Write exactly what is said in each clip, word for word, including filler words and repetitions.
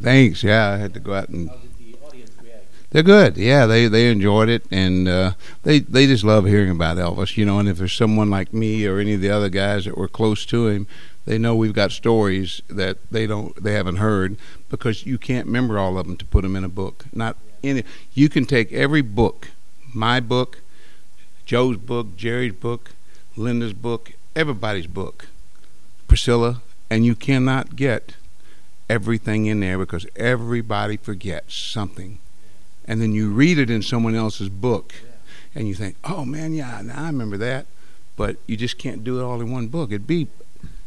Thanks. Yeah, I had to go out and. How did the audience react? They're good. Yeah, they they enjoyed it, and uh, they they just love hearing about Elvis. You know, and if there's someone like me or any of the other guys that were close to him, they know we've got stories that they don't they haven't heard, because you can't remember all of them to put them in a book. Not any. You can take every book, my book, Joe's book, Jerry's book, Linda's book, everybody's book, Priscilla, and you cannot get everything in there, because everybody forgets something. And then you read it in someone else's book, and you think, oh man, yeah, now I remember that. But you just can't do it all in one book. It'd be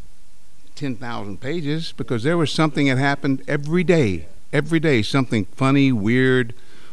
ten thousand pages, because there was something that happened every day. Every day, something funny, weird,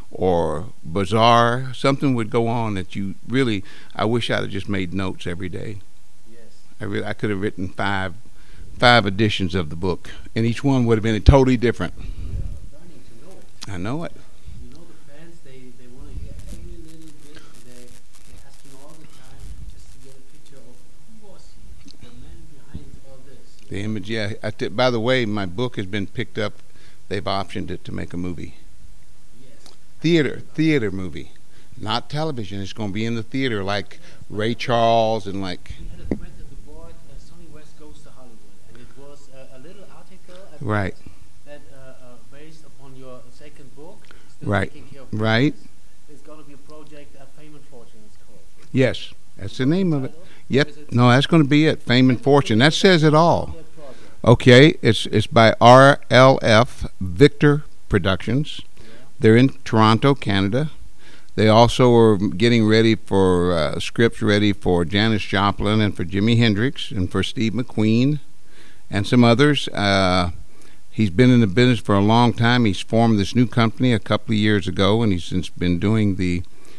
or bizarre. Something would go on that you really, I wish I'd have just made notes every day. Yes. I really, I could have written five five editions of the book, and each one would have been totally different. You're learning to know it. I know it. You know the fans, they, they want to hear every little bit. They, they ask you all the time just to get a picture of who was he, the man behind all this. The image, yeah. I t- by the way, my book has been picked up. They've optioned it to make a movie. Yes. Theater, theater movie. Not television. It's going to be in the theater, like Ray Charles and like... We had a friend at the board, uh, Sonny West Goes to Hollywood, and it was uh, a little article at Right. that uh, uh, based upon your second book, Still Right. Taking Care of Right. Business. It's going to be a project, uh, Fame and Fortune it's called. Yes, that's the name of it. Title? Yep. Is it- No, that's going to be it. Fame and Fortune. That says it all. That project. Okay, it's it's by R L F Victor Productions. They're in Toronto, Canada. They also are getting ready for uh, scripts ready for Janis Joplin and for Jimi Hendrix and for Steve McQueen and some others. Uh, he's been in the business for a long time. He's formed this new company a couple of years ago, and he's since been doing the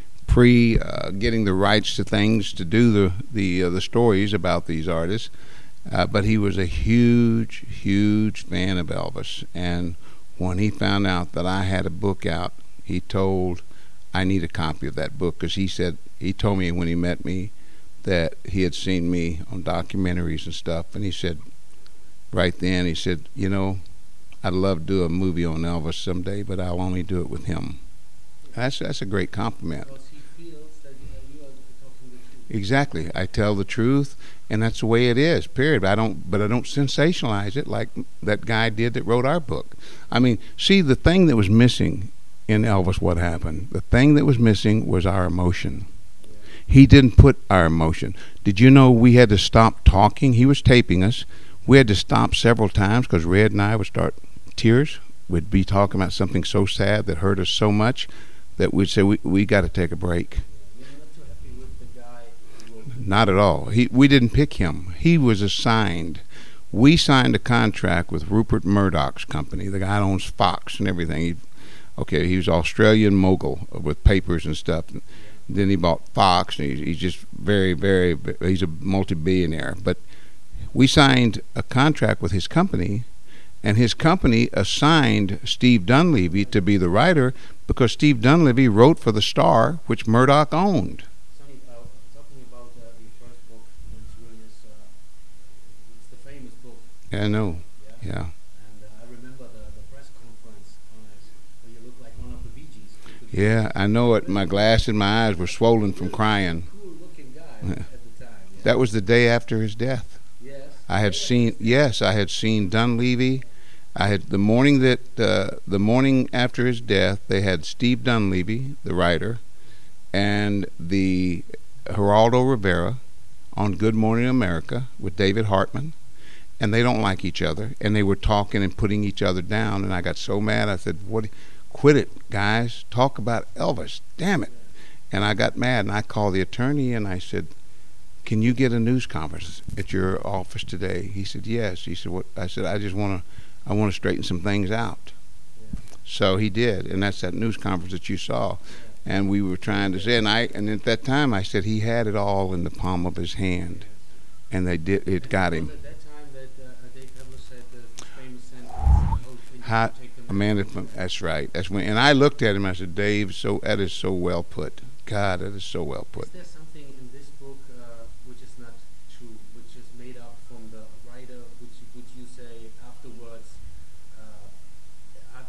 pre, uh, getting the rights to things to do the the uh, the stories about these artists. Uh, but he was a huge, huge fan of Elvis, and when he found out that I had a book out, he told, I need a copy of that book, because he said, he told me when he met me that he had seen me on documentaries and stuff, and he said, right then, he said, you know, I'd love to do a movie on Elvis someday, but I'll only do it with him. That's that's a great compliment. Because he feels that uh, you are talking the truth. Exactly. I tell the truth, and that's the way it is. Period. But I don't. But I don't sensationalize it like that guy did that wrote our book. I mean, see, the thing that was missing in Elvis, what happened? The thing that was missing was our emotion. He didn't put our emotion. Did you know we had to stop talking? He was taping us. We had to stop several times because Red and I would start tears. We'd be talking about something so sad that hurt us so much that we'd say we we got to take a break. You're not too happy with the guy who wrote it. Not at all. He we didn't pick him. He was assigned. We signed a contract with Rupert Murdoch's company. The guy owns Fox and everything. He, okay, he was Australian mogul with papers and stuff. And then he bought Fox, and he, he's just very, very. He's a multi-billionaire. But we signed a contract with his company, and his company assigned Steve Dunleavy to be the writer because Steve Dunleavy wrote for the Star, which Murdoch owned. Sonny, uh, talking about uh, your first book, which really is uh, it's the famous book. Yeah, I know. Yeah. Yeah. And uh, I remember the, the press conference on it, where you look like one of the Bee Gees. You could- Yeah, I know it. My glass in my eyes were swollen from crying. Cool-looking guy at the time. Yeah? That was the day after his death. Yes. I had seen, yes, I had seen Dunleavy. I had the morning that uh, the morning after his death, they had Steve Dunleavy, the writer, and the Geraldo Rivera on Good Morning America with David Hartman, and they don't like each other, and they were talking and putting each other down, and I got so mad. I said, "What? Quit it, guys! Talk about Elvis, damn it!" And I got mad, and I called the attorney, and I said, "Can you get a news conference at your office today?" He said, "Yes." He said, "What?" I said, "I just want to." I want to straighten some things out. Yeah. So he did, and that's that news conference that you saw. And we were trying to say, and I, and at that time I said he had it all in the palm of his hand, and they did. It got It him. was at that time that uh, Dave Pablo said the famous sentence, "How can you How, take the Amanda, man?" that's right. That's when. And I looked at him. I said, "Dave, so that is so well put. God, that is so well put." Is there something in this book uh, which is not true, which is made up from the writer, which would you say afterwards? Uh, are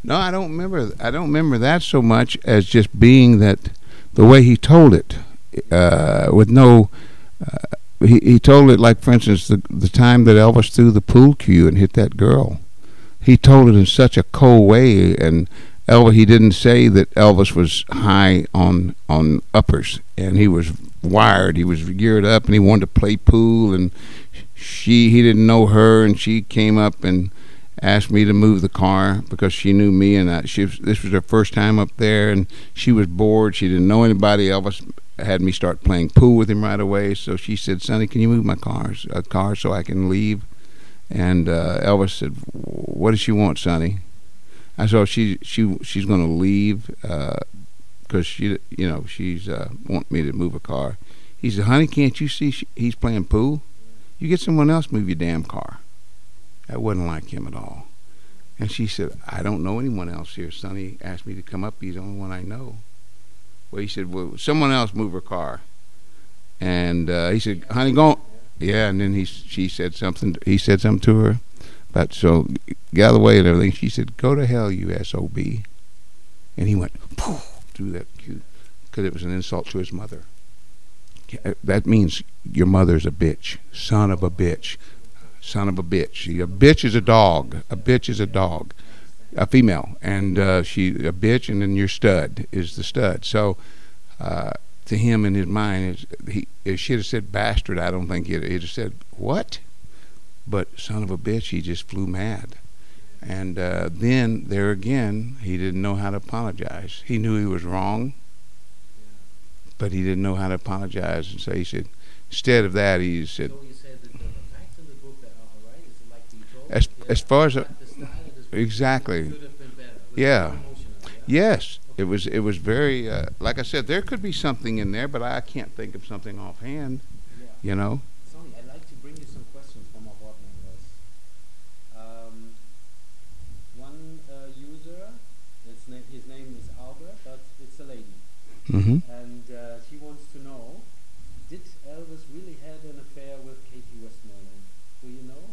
No, I don't remember. I don't remember that so much as just being that the way he told it, uh, with no. Uh, he he told it like, for instance, the the time that Elvis threw the pool cue and hit that girl. He told it in such a cold way, and Elvis. He didn't say that Elvis was high on on uppers, and he was wired. He was geared up, and he wanted to play pool. And she, he didn't know her, and she came up and asked me to move the car because she knew me, and I, she was, this was her first time up there, and she was bored. She didn't know anybody. Elvis had me start playing pool with him right away, so she said, "Sonny, can you move my car, a car so I can leave?" And uh, Elvis said, "What does she want, Sonny?" I said, oh, she she she's going to leave because uh, she you know she's uh, wanting me to move a car. He said, "Honey, can't you see she, he's playing pool? You get someone else move your damn car." That wasn't like him at all. And she said, "I don't know anyone else here. Sonny asked me to come up. He's the only one I know." Well, he said, "Well, someone else move her car." And uh, he said, "Honey, go." Yeah, and then he she said something. He said something to her, but so get out of the way and everything. She said, "Go to hell, you S O B." And he went poof through that cue because it was an insult to his mother. That means your mother's a bitch, son of a bitch. Son of a bitch. A bitch is a dog. A bitch is a dog, a female, and uh, she a bitch, and then your stud is the stud. So uh, to him in his mind, is he if she'd have said bastard, I don't think he'd, he'd have said what. But son of a bitch, he just flew mad, and uh, then there again, he didn't know how to apologize. He knew he was wrong, but he didn't know how to apologize, and so he said, instead of that, he said. As as far as a, exactly, yeah, yes, it was it was very uh, like I said, there could be something in there, but I can't think of something offhand. You know. Sonny, I'd like to bring you some questions from our board members. Um, one uh, user, its na- his name is Albert, but it's a lady, Mm-hmm. and uh, she wants to know: did Elvis really have an affair with Katie Westmoreland? Do you know?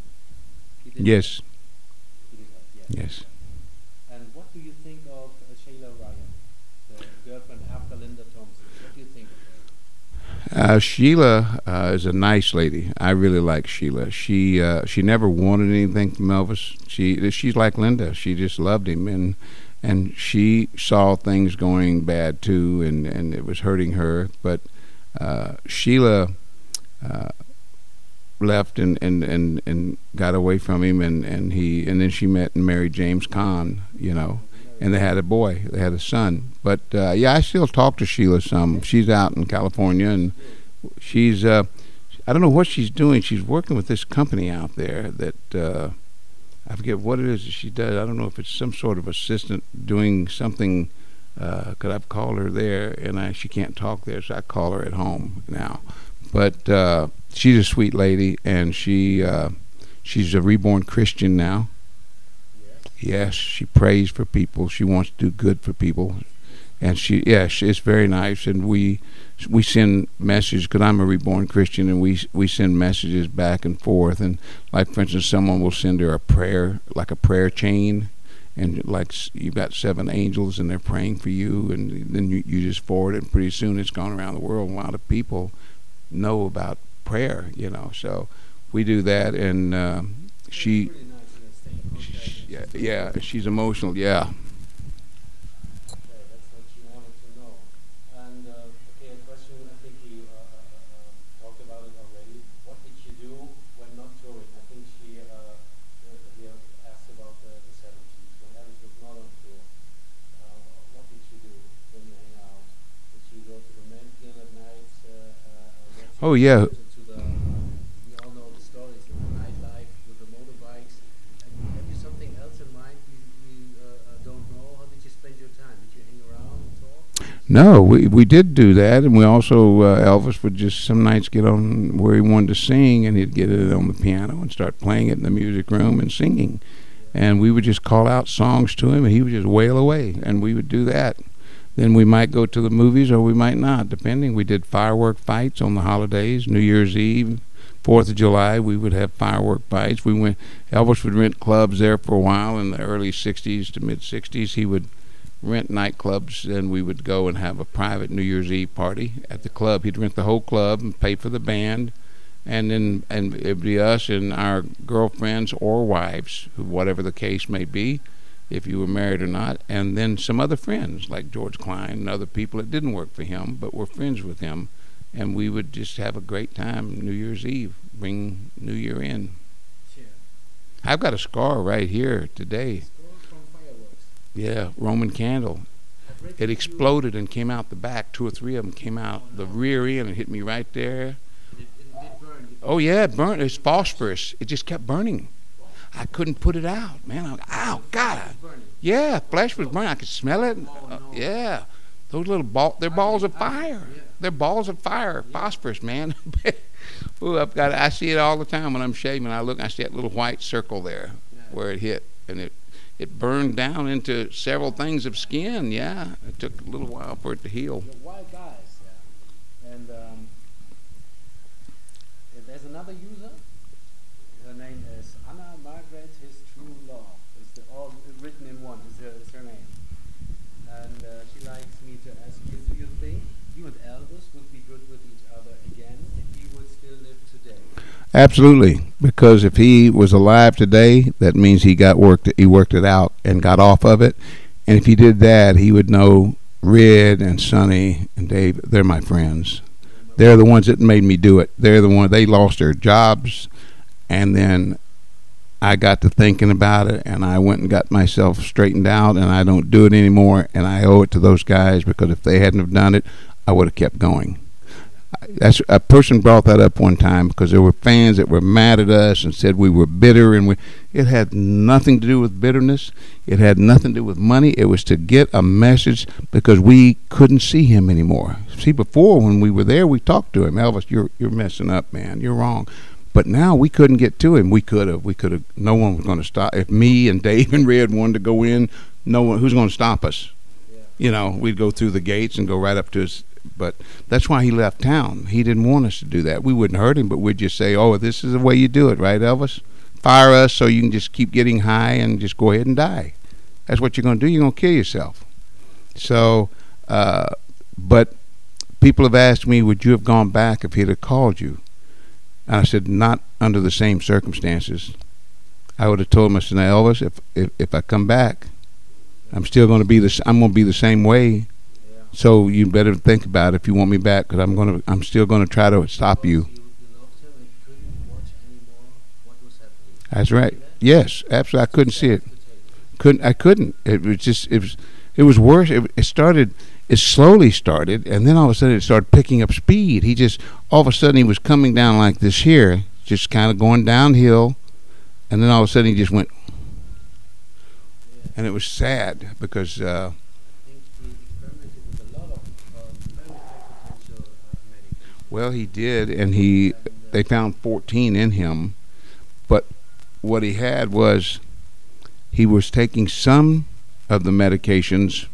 Yes. He did have, yes. Yes. And what do you think of uh, Shayla Ryan, the girlfriend after Linda Thompson? What do you think of her? Uh, Sheila uh, is a nice lady. I really like Sheila. She uh, she never wanted anything from Elvis. She she's like Linda. She just loved him, and and she saw things going bad too, and, and it was hurting her. But uh, Sheila. Uh, left and, and, and, and got away from him, and, and he and then she met and married James Caan, you know, and they had a boy, they had a son. But uh, yeah, I still talk to Sheila some. She's out in California, and she's uh, I don't know what she's doing. She's working with this company out there that uh, I forget what it is that she does. I don't know if it's some sort of assistant doing something. Because uh, I've called her there, and I she can't talk there, so I call her at home now. But uh, she's a sweet lady, and she uh, she's a reborn Christian now. Yes. Yes, she prays for people. She wants to do good for people, and she yes, it's very nice. And we we send messages because I'm a reborn Christian, and we we send messages back and forth. And like for instance, someone will send her a prayer, like a prayer chain. And like you've got seven angels, and they're praying for you, and then you, you just forward it, and pretty soon it's gone around the world. A lot of people know about prayer, you know. So we do that, and uh, she, she, yeah, yeah, she's emotional, yeah. Okay, that's what she wanted to know. And uh, okay, a question. I think he uh, uh, talked about it already. What did you do when not touring? I think she uh, he asked about the, the seventies when Elvis was not on tour. Uh, what did you do when you hang out? Did you go to the Memphian at night? Uh, uh, Oh yeah. To the, uh, we all know the stories of the nightlife with the motorbikes. And have you something else in mind we, we uh, uh, don't know? How did you spend your time? Did you hang around and talk? No, we we did do that, and we also uh, Elvis would just some nights get on where he wanted to sing, and he'd get it on the piano and start playing it in the music room and singing, and we would just call out songs to him, and he would just wail away, and we would do that. Then we might go to the movies, or we might not, depending. We did firework fights on the holidays, New Year's Eve, Fourth of July, we would have firework fights. We went. Elvis would rent clubs there for a while in the early sixties to mid sixties. He would rent nightclubs, and we would go and have a private New Year's Eve party at the club. He'd rent the whole club and pay for the band, and then and it'd be us and our girlfriends or wives, whatever the case may be, if you were married or not, and then some other friends like George Klein and other people that didn't work for him but were friends with him, and we would just have a great time New Year's Eve, bring New Year in. Sure. I've got a scar right here today. Score from fireworks. Yeah, Roman candle. I've read It that you- exploded and came out the back. Two or three of them came out Oh, the no. rear end and hit me right there. It, it did burn. It- Oh yeah, it burned. It's phosphorus. It just kept burning. I couldn't put it out, man. I, ow, God. It's burning. Yeah, flesh was burning. I could smell it. Oh, Uh, no. yeah, those little ball. They're balls of I- I- fire. yeah. They're balls of fire. Phosphorus, man. Ooh, I've got. I see it all the time when I'm shaving. I look. I see that little white circle there Yeah. where it hit, and it it burned down into several things of skin. Yeah, it took a little while for it to heal. You're wild guys, yeah. And um, and there's another user. Her name is Anna Margaret, his true love. It's the, all written in one. Is her, is her name. And uh, she likes me to ask you: do you think you and Elvis would be good with each other again if he would still live today? Absolutely, because if he was alive today, that means he got worked. He worked it out and got off of it. And if he did that, he would know Red and Sonny and Dave. They're my friends. They're the ones that made me do it. They're the one. They lost their jobs, and then I got to thinking about it, and I went and got myself straightened out, and I don't do it anymore. And I owe it to those guys, because if they hadn't have done it, I would have kept going. That's a person brought that up one time, because there were fans that were mad at us and said we were bitter, and we it had nothing to do with bitterness. It had nothing to do with money. It was to get a message, because we couldn't see him anymore. See, before when we were there, we talked to him. Elvis, you're you're messing up, man. You're wrong. But now we couldn't get to him. We could have. We could have. No one was going to stop. If me and Dave and Red wanted to go in, no one. Who's going to stop us? Yeah. You know, we'd go through the gates and go right up to his. But that's why he left town. He didn't want us to do that. We wouldn't hurt him, but we'd just say, oh, this is the way you do it, right, Elvis? Fire us so you can just keep getting high and just go ahead and die. That's what you're going to do. You're going to kill yourself. So, uh, but people have asked me, would you have gone back if he'd have called you? And I said, not under the same circumstances. I would have told him, I said, now, Elvis, if, if, if I come back, I'm still going to be the, I'm going to be the same way. So you better think about it if you want me back, because I'm gonna, I'm still gonna try to stop you. You, you loved him and couldn't watch anymore what was happening. That's right. Yes, absolutely. I couldn't see it. To take. Couldn't. I couldn't. It was just. It was. It was worse. It, it started. It slowly started, and then all of a sudden it started picking up speed. He just all of a sudden he was coming down like this here, just kind of going downhill, and then all of a sudden he just went, Yeah. and it was sad because. Uh, I think he experimented with a lot of uh, very high potential uh, medication. Well, he did, and he they found fourteen in him, but what he had was he was taking some of the medications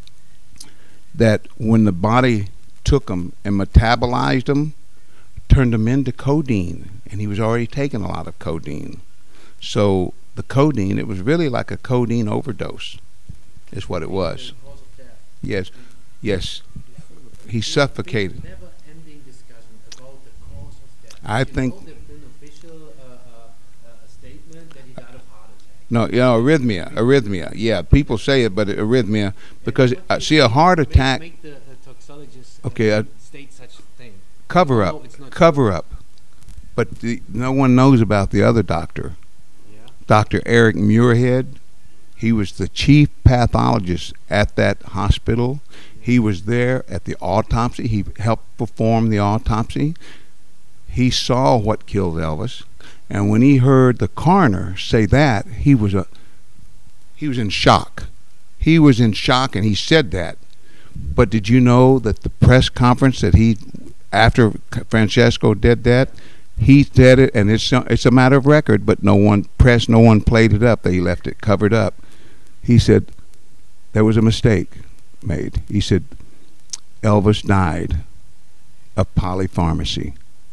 that when the body took them and metabolized them, turned them into codeine, and he was already taking a lot of codeine. So the codeine, it was really like a codeine overdose, is what it was. The cause of death. Yes, yes, he There's suffocated. never-ending discussion about the cause of death. I You think- know, there's been official uh, uh, uh, statement that he died of heart attack. No, you know, arrhythmia, arrhythmia. Yeah, people say it, but arrhythmia, because uh, see, a heart Make- attack, Make the uh, toxologist uh, Okay, uh, state such thing. cover No, up, it's not cover up. But the, no one knows about the other doctor, Yeah. Doctor Eric Muirhead. He was the chief pathologist at that hospital. He was there at the autopsy. He helped perform the autopsy. He saw what killed Elvis, and when he heard the coroner say that, he was a he was in shock. He was in shock, and he said that. But did you know that the press conference that he, after Francesco did that, he said it, and it's it's a matter of record, but no one press, no one played it up. They left it covered up. He said there was a mistake made. He said Elvis died of polypharmacy.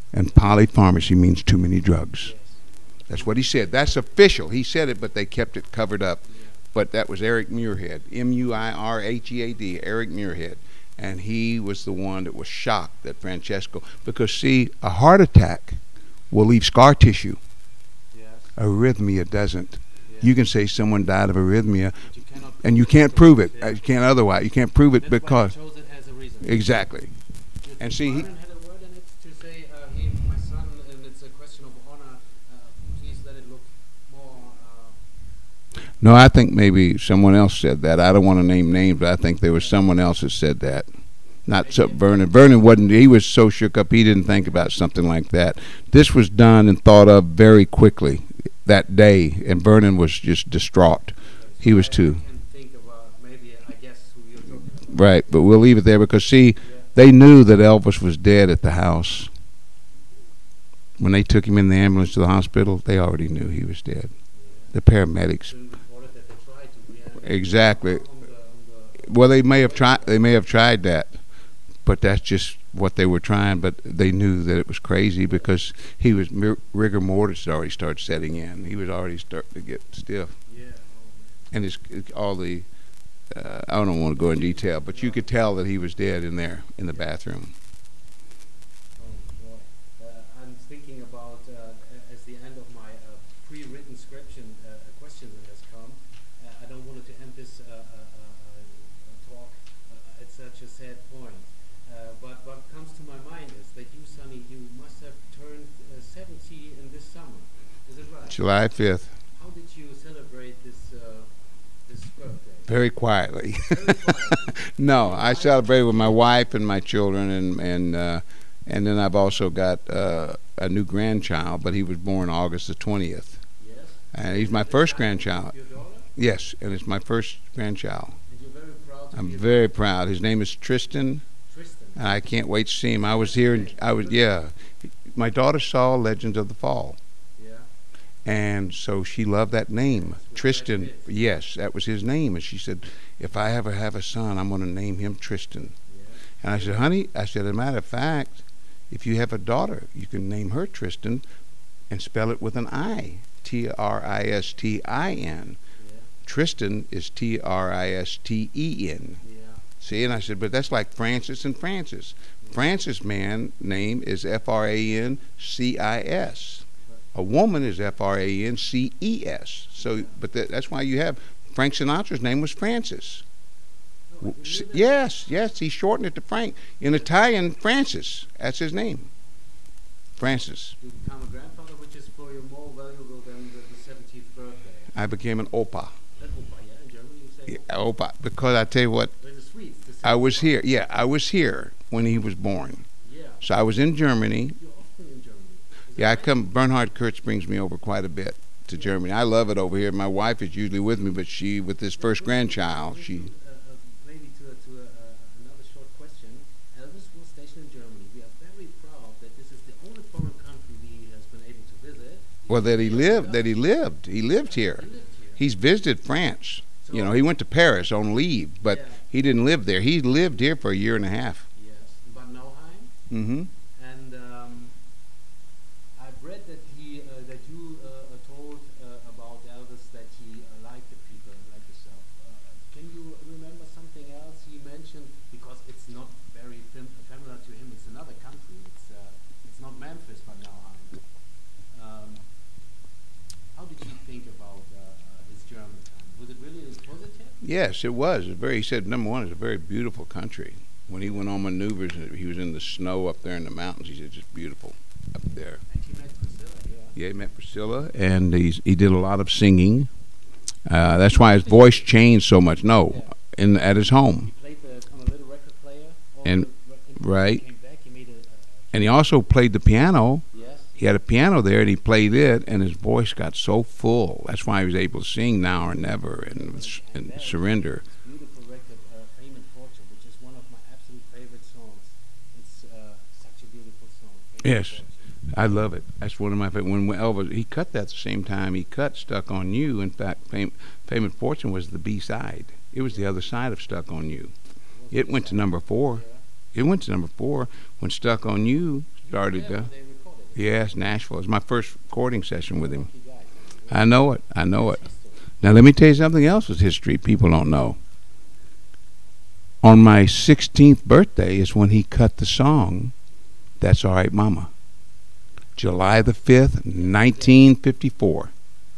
And polypharmacy means too many drugs. Yes. That's what he said. That's official. He said it, but they kept it covered up. Yeah. But that was Eric Muirhead, M U I R H E A D, Eric Muirhead. And he was the one that was shocked that Francesco, because see, a heart attack will leave scar tissue. Yes. Arrhythmia doesn't. Yeah. You can say someone died of arrhythmia, But you cannot and you prove can't it. prove it. Yeah. Uh, You can't otherwise. You can't prove it That's because why he chose it as a reason. exactly. Did And see, he- Vernon had a word in it to say, uh, he, my son, and it's a question of honor. Uh, please let it look more. Uh, No, I think maybe someone else said that. I don't want to name names, but I think there was someone else that said that. Not so Vernon. Vernon wasn't. He was so shook up he didn't think about something like that. This was done and thought of very quickly that day, and Vernon was just distraught. He was I too. can think of uh, maybe I guess who you're talking about. Right, but we'll leave it there because see, Yeah. they knew that Elvis was dead at the house. When they took him in the ambulance to the hospital, they already knew he was dead. The paramedics. Been reported that they tried to reanimate Exactly. on the, on the, Well, they may have tried. They may have tried that, but that's just what they were trying. But they knew that it was crazy because he was mir- rigor mortis had already started setting in. He was already starting to get stiff, yeah. Oh, and it's it, all the. Uh, I don't want to go in detail, but you could tell that he was dead in there in the bathroom. Oh boy. Uh, I'm thinking about uh, a- as the end of my uh, pre-written scription uh, a question that has come. Uh, I don't want to end this uh, uh, uh, uh, talk uh, at such a sad point. Uh, but what comes to my mind is that you, Sonny, you must have turned uh, seventy in this summer. Is it right? July fifth, How did you celebrate this uh, this birthday? very quietly. Very quietly. No, I celebrated with my wife and my children, and and uh, and then I've also got uh, a new grandchild, but he was born August the twentieth, Yes. and he's my Is first that grandchild. Your daughter? Yes, and it's my first grandchild. And you're very proud to I'm be a very proud. His name is Tristan, Tristan. and I can't wait to see him. I was here. In, I was yeah. My daughter saw Legends of the Fall, Yeah. and so she loved that name, With Tristan. Brad Pitt. Yes, that was his name, and she said, "If I ever have a son, I'm going to name him Tristan." Yeah. And I said, "Honey," I said, "as a matter of fact, if you have a daughter, you can name her Tristan, and spell it with an I, T R I S T I N. Yeah. Tristan is T R I S T E N." Yeah. See, and I said, but that's like Francis and Francis. Francis man name is F R A N C I S. A woman is F R A N C E S. So, but that, that's why you have Frank Sinatra's name was Francis. Oh, W- you s- knew that? Yes, yes, he shortened it to Frank. In Italian, Francis. That's his name. Francis. You become a grandfather, which is for you more valuable than the, the seventieth birthday. I became an opa. That Opa, yeah, in Germany you say Yeah, Opa. opa. Because I tell you what, There's a Swedes. to say I was Opa. here. Yeah, I was here when he was born. Yeah. So I was in Germany. You're often in Germany. Is Yeah, I that right? come. Bernhard Kurtz brings me over quite a bit to Germany. I love it over here. My wife is usually with me, but she, with this first grandchild, she. Uh, uh, maybe to, a- to a, uh, another short question. Elvis was stationed in Germany. We are very proud that this is the only foreign country he has been able to visit. Well, that he lived. That he lived. He lived He here. lived here. He's visited France. So- You know, he went to Paris on leave, but Yeah. he didn't live there. He lived here for a year and a half. Yes, in Bad Nauheim. Mm-hmm. And um, I've read that he, uh, that you uh, uh, told uh, about Elvis that he uh, liked the people like yourself. Uh, can you remember something else he mentioned? Because it's not very fam- familiar to him. It's another country. It's uh, it's not Memphis, but Nauheim. Um, how did you think about uh, uh, his German time? Was it really positive? Yes, it was. It was very. He said number one, it's a very beautiful country. When he went on maneuvers, and he was in the snow up there in the mountains. He said, "It's just beautiful up there." And he met Priscilla, yeah. Yeah, he met Priscilla, and he's, he did a lot of singing. Uh, that's why his voice changed so much. No, in at his home, He played the, on a little record player. all And- the re- and right. He came back. He made a, a, a and he also played the piano. yes. He had a piano there, and he played it, and his voice got so full. That's why he was able to sing "Now or Never" and, and that "Surrender." This beautiful record, uh, "Fame and Fortune," which is one of my absolute favorite songs. It's uh, such a beautiful song. Fame and Yes. Fortune. I love it. That's one of my favorite. When Elvis, he cut that at the same time he cut "Stuck on You." In fact, "Fame, Fame and Fortune" was the B side. It was the other side of "Stuck on You." Was It went to number four. Yeah. It went to number four when "Stuck on You" started. Yeah, Uh, they recorded Yes, Nashville. It's my first recording session with him. Lucky guys. I know it. I know it. History. Now let me tell you something else with history people don't know. On my sixteenth birthday is when he cut the song That's All Right Mama. July the fifth, nineteen fifty-four.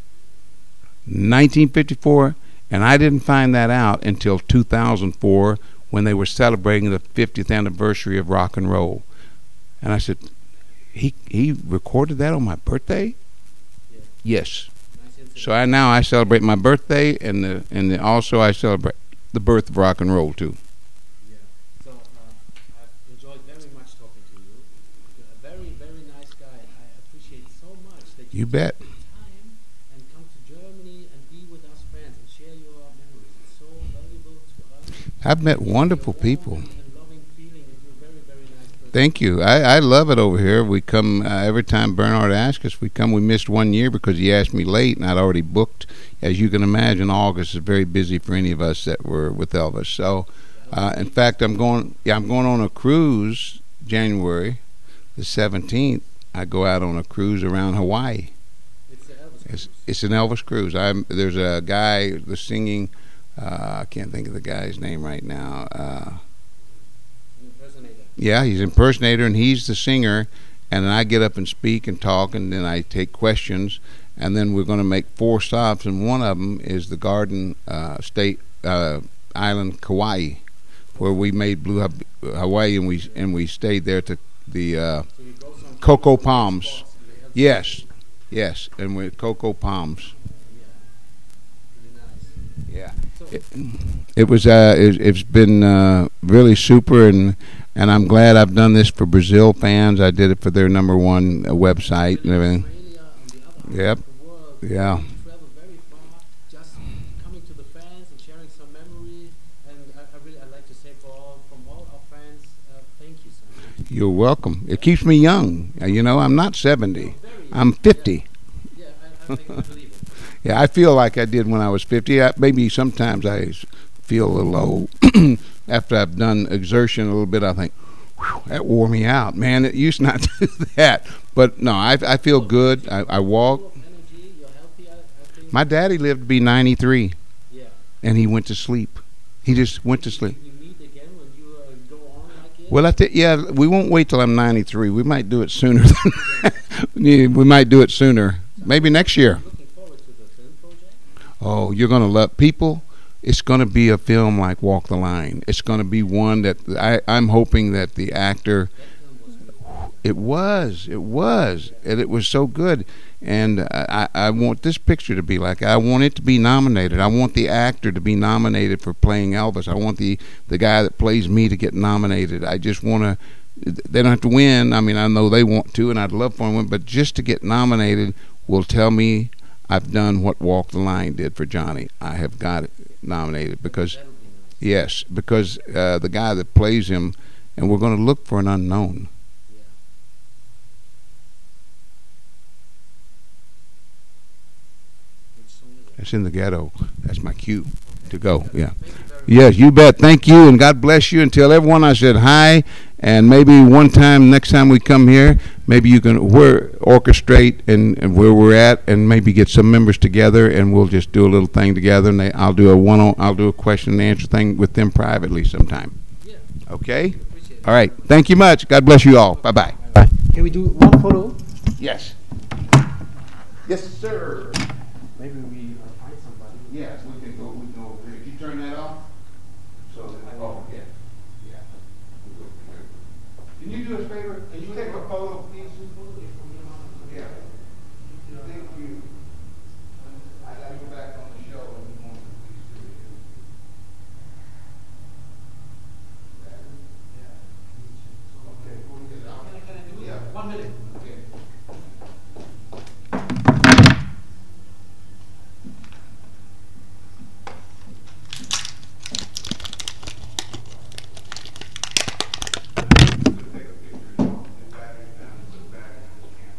nineteen fifty-four, and I didn't find that out until two thousand four when they were celebrating the fiftieth anniversary of rock and roll. And I said, he he recorded that on my birthday? Yeah. Yes. Nice incident. So I now I celebrate my birthday, and the and the, also I celebrate the birth of rock and roll too. Yeah. So uh, I've enjoyed very much talking to you. You're a very, very nice guy. I appreciate so much that you, You bet. take the time and come to Germany and be with us friends and share your memories. It's so valuable to us. I've met wonderful Your warm people. and, and loving feeling, and you're a very, very nice person. Thank you. I, I love it over here. We come uh, every time Bernard asks us. We come. We missed one year because he asked me late, and I'd already booked. As you can imagine, August is very busy for any of us that were with Elvis. So, uh, in fact, I'm going. Yeah, I'm going on a cruise January the seventeenth. I go out on a cruise around Hawaii. It's the Elvis It's, cruise. it's an Elvis cruise. I'm there's a guy the singing. Uh, I can't think of the guy's name right now. Uh, An impersonator. Yeah, he's an impersonator, and he's the singer. And then I get up and speak and talk, and then I take questions. And then we're going to make four stops, and one of them is the Garden uh, State uh, Island, Kauai, where we made Blue Hab- Hawaii, and we and we stayed there to the uh, So you go some Cocoa famous Palms. spots in the Elvis Yes, cruise. yes, and with Cocoa Palms. Yeah. Really nice. Yeah. So It, it was uh it, it's been uh, really super, and and I'm glad I've done this for Brazil fans. I did it for their number one uh, website and everything. Australia on the other Yep. half of the world. Yeah. You travel very far, just coming to the fans and sharing some memory. And I, I really, I'd like to say for all, from all our fans, uh, thank you so much. You're welcome. It keeps me young. Uh, You know, I'm not seventy. Very I'm young, fifty. Yeah, yeah I, I think I believe it. Yeah, I feel like I did when I was fifty. I, maybe sometimes I s- feel a little old. After I've done exertion a little bit, I think, whew, that wore me out. Man, it used not to do that. But no, I, I feel good. I, I walk. Full of energy, you're healthy, I, I think. My daddy lived to be ninety-three, Yeah. and he went to sleep. He just went to sleep. We meet again when you uh, go on like it. Well, I think yeah, we won't wait till I'm ninety-three. We might do it sooner. Than Yeah, we might do it sooner. Maybe next year. Looking forward to the film project. Oh, you're gonna love people. It's gonna be a film like Walk the Line. It's gonna be one that I, I'm hoping that the actor. That film was really It was, it was, and it was so good. And I, I want this picture to be like. I want it to be nominated. I want the actor to be nominated for playing Elvis. I want the the guy that plays me to get nominated. I just want to. They don't have to win. I mean, I know they want to, and I'd love for them to win. But just to get nominated will tell me I've done what Walk the Line did for Johnny. I have got it nominated because That would be nice. yes, because uh, the guy that plays him, and we're going to look for an unknown. Yeah. Which song is it? That's in the ghetto. That's my cue to go. Yeah. Thank you very much. Yes, you bet. Thank you, and God bless you. And tell everyone I said hi. And maybe one time, next time we come here, maybe you can where orchestrate and, and where we're at, and maybe get some members together, and we'll just do a little thing together. And they, I'll do a one. On, I'll do a question and answer thing with them privately sometime. Yeah. Okay. Appreciate it. All right. Thank you much. God bless you all. Bye bye. Can we do one photo? Yes. Yes, sir. Maybe we uh, find somebody. Yes, we can go. We can go over there. Did you turn that off? So that, oh yeah, yeah. We'll go over there. Can you do us a favor? Can you take a photo, please? Yeah. Thank you. I gotta go back on the show and we want to please do it. Okay, before we get it out. Can I, can I do it? Yeah. One minute. Okay. Take a picture. The battery's down, put the battery in the camera.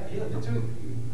yeah, the two.